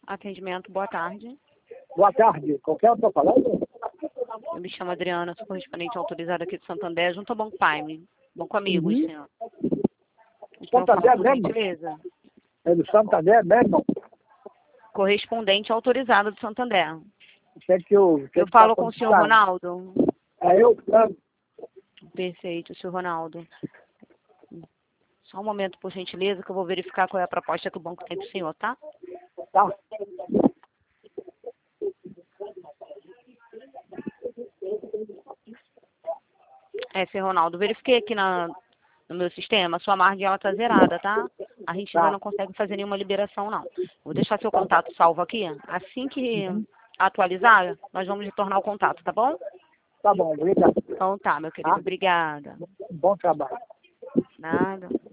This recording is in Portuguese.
Atendimento, boa tarde. Boa tarde. Qualquer outra palavra? Eu me chamo Adriana, sou correspondente autorizada aqui de Santander, junto ao Banco Prime. Banco Amigos, Uhum. senhor. Então, fala Santander por mesmo? gentileza. É do Santander mesmo? Correspondente autorizado de Santander. Eu Falo com o senhor Ronaldo. É eu? Perfeito, senhor Ronaldo. Só um momento, por gentileza, que eu vou verificar qual é a proposta que o banco tem para o senhor, tá? Tá. Senhor Ronaldo, verifiquei aqui no meu sistema, sua margem ela tá zerada, tá? A gente ainda não consegue fazer nenhuma liberação, não. Vou deixar seu contato salvo aqui. Assim que atualizar, nós vamos retornar o contato, tá bom? Tá bom, obrigado. Então tá, meu querido. Obrigada. Bom trabalho. Nada.